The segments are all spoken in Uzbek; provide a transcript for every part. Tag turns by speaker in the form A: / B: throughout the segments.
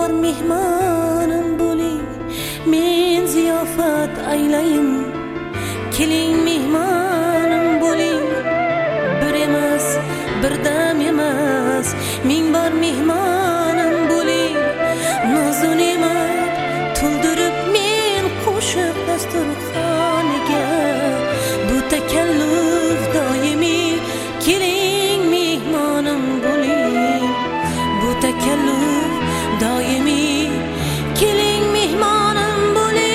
A: bor mehmonim bo'ling, men ziyofat aylayin. Keling mehmonim bo'ling, bir emas, birdam emas, ming bor mehmonim bo'ling. Nozu ne'mat to'ldirib men qo'shiq dasturxoniga, bu takalluf doimiy. Keling mehmonim bo'ling, bu takalluf doimiy. Keling mehmonim bo'ling.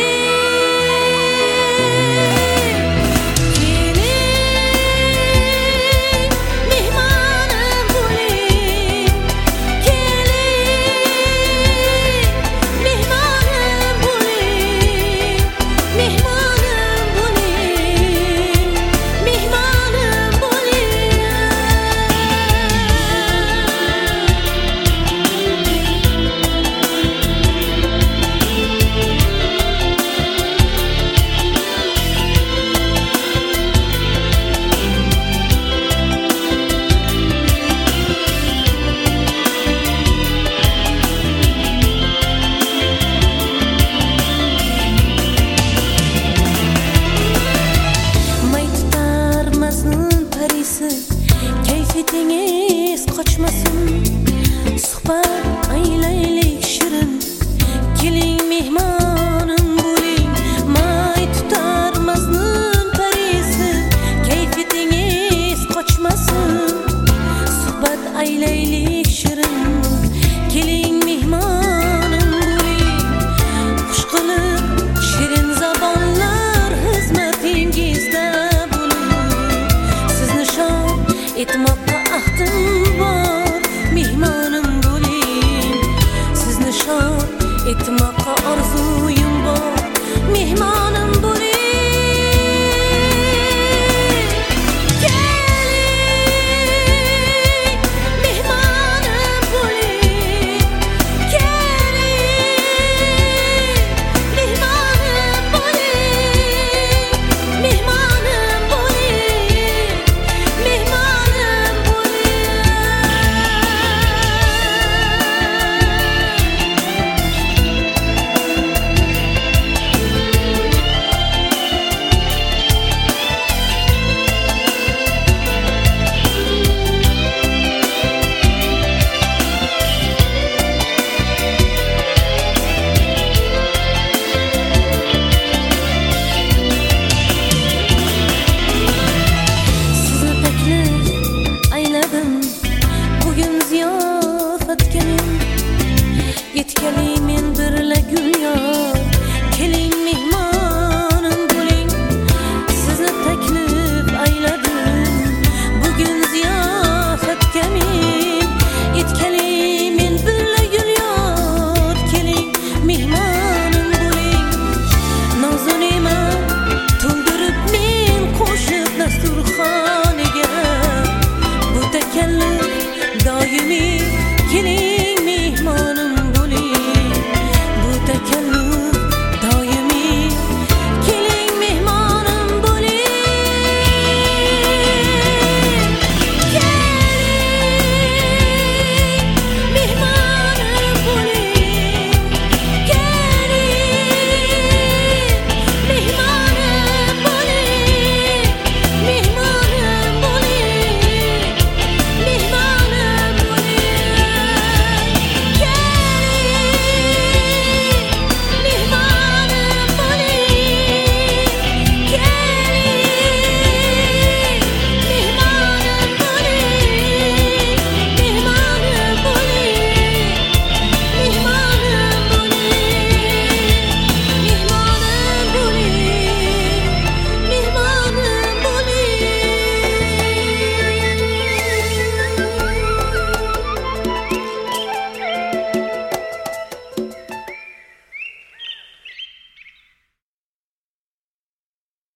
A: Kayfiyatingiz qochmasin, suhbat aylaylik shirin. Keling mehmonim bo'ling, may tutar mazmun parisi. Kayfiyatingiz qochmasin, suhbat aylaylik shirin. Keling mehmonim bo'ling, xush qilib shirin zabonlar xizmatingizda bo'lib. Sizni shod etmoqqa ahdim bor, mehmonim bo'ling. Sizni shod etmoqqa